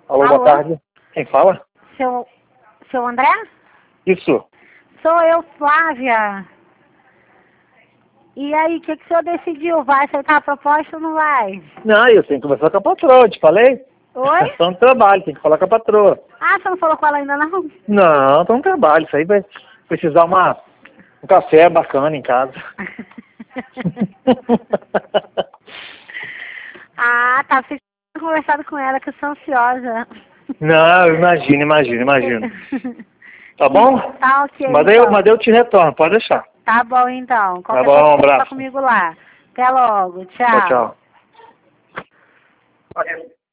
Alô, Alô? boa tarde. Quem fala? Seu André? Isso. Sou eu, Flávia. E aí, o que o senhor decidiu? Vai aceitar a proposta ou não vai? Não, eu tenho que conversar com a patroa, te falei? Oi? Estão no trabalho, tem que falar com a patroa. Ah, você não falou com ela ainda não? Não, estão no trabalho, isso aí vai precisar um café bacana em casa. Ah, tá. Vocês têm conversado com ela que eu sou ansiosa. Não, imagino. Tá bom? Tá ok, Mas então. eu te retorno, pode deixar. Tá bom, então. Tá Qualquer bom, coisa um você fala abraço. comigo lá. Até logo. Tchau, Tchau. tchau.